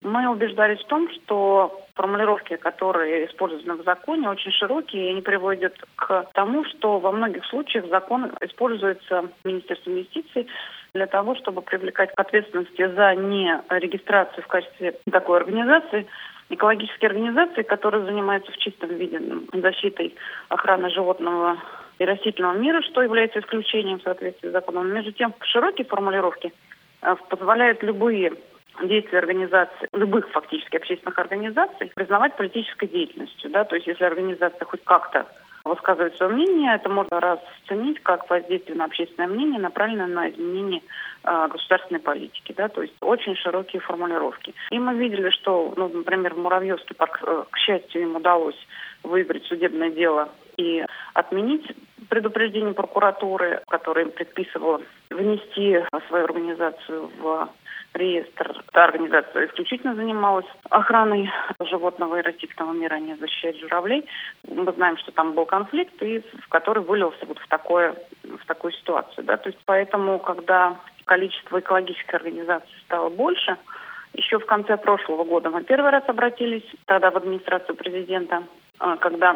Мы убеждались в том, что формулировки, которые использованы в законе, очень широкие, и они приводят к тому, что во многих случаях закон используется Министерством юстиции для того, чтобы привлекать к ответственности за нерегистрацию в качестве такой организации экологические организации, которые занимаются в чистом виде защитой охраны животного и растительного мира, что является исключением в соответствии с законом. Между тем, широкие формулировки позволяют любые действия организаций, любых фактически общественных организаций, признавать политической деятельностью. Да? То есть если организация хоть как-то высказывает свое мнение, это можно расценить как воздействие на общественное мнение, направленное на изменение государственной политики. Да? То есть очень широкие формулировки. И мы видели, что, например, в Муравьевский парк, к счастью, им удалось выиграть судебное дело и отменить предупреждение прокуратуры, которое им предписывало внести свою организацию в реестр. Та организация исключительно занималась охраной животного и растительного мира, а не защищать журавлей. Мы знаем, что там был конфликт, и в который вылился в такую ситуацию. Да? То есть поэтому, когда количество экологических организаций стало больше, еще в конце прошлого года мы первый раз обратились тогда в администрацию президента, когда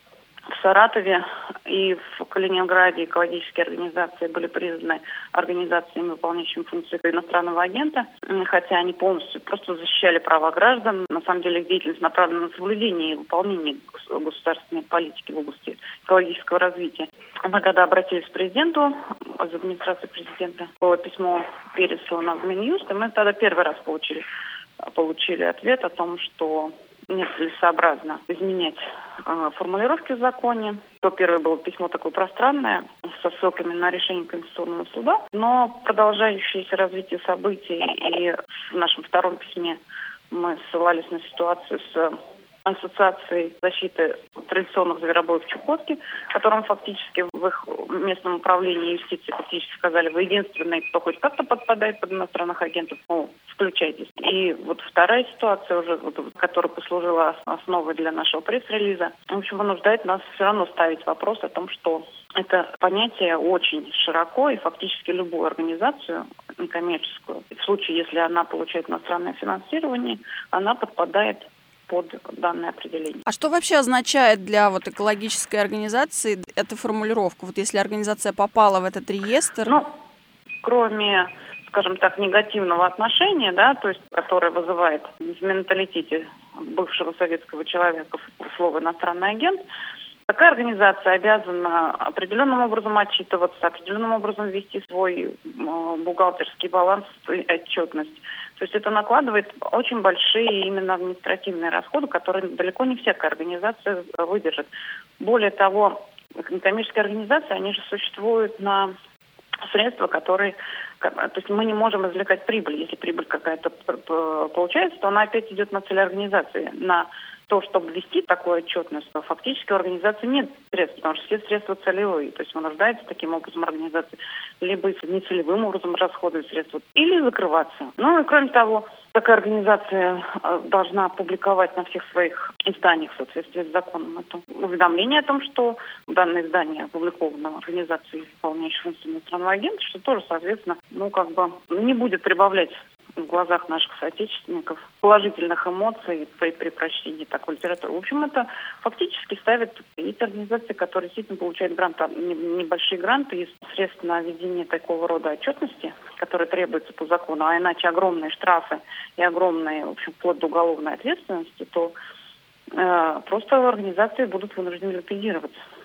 в Саратове и в Калининграде экологические организации были признаны организациями, выполняющими функции иностранного агента, хотя они полностью просто защищали права граждан. На самом деле их деятельность направлена на соблюдение и выполнение государственной политики в области экологического развития. Мы когда обратились к президенту, из администрации президента, было письмо переслано в Минюст, и мы тогда первый раз получили ответ о том, что нецелесообразно изменять формулировки в законе. То первое было письмо такое пространное, со ссылками на решение Конституционного суда, но продолжающееся развитие событий, и в нашем втором письме мы ссылались на ситуацию с Ассоциацией защиты традиционных зверобоев Чукотки, которым фактически в их местном управлении юстиции фактически сказали: вы единственные, кто хоть как-то подпадает под иностранных агентов, включайтесь. И вот вторая ситуация уже, которая послужила основой для нашего пресс-релиза, в общем, вынуждает нас все равно ставить вопрос о том, что это понятие очень широко, и фактически любую организацию некоммерческую, в случае, если она получает иностранное финансирование, она подпадает под данное определение. А что вообще означает для экологической организации эта формулировка? Вот если организация попала в этот реестр? Кроме, скажем так, негативного отношения, да, то есть, которое вызывает в менталитете бывшего советского человека слово «иностранный агент», такая организация обязана определенным образом отчитываться, определенным образом вести свой бухгалтерский баланс и отчетность. То есть это накладывает очень большие именно административные расходы, которые далеко не всякая организация выдержит. Более того, некоммерческие организации, они же существуют на средства, которые... То есть мы не можем извлекать прибыль. Если прибыль какая-то получается, то она опять идет на цель организации, на то, чтобы вести такую отчетность, то фактически у организации нет средств, потому что все средства целевые. То есть вынуждается таким образом организация либо нецелевым образом расходовать средства, или закрываться. И кроме того, такая организация должна публиковать на всех своих изданиях в соответствии с законом это уведомление о том, что данное издание опубликовано организацией, выполняющей функцию иностранного агента, что тоже, соответственно, не будет прибавлять в глазах наших соотечественников положительных эмоций при прочтении такой литературы. В общем, это фактически ставит эти организации, которые действительно получают гранты, небольшие гранты из средств на ведение такого рода отчетности, которые требуются по закону, а иначе огромные штрафы и огромные, в общем, вплоть до уголовной ответственности, то просто организации будут вынуждены ликвидироваться.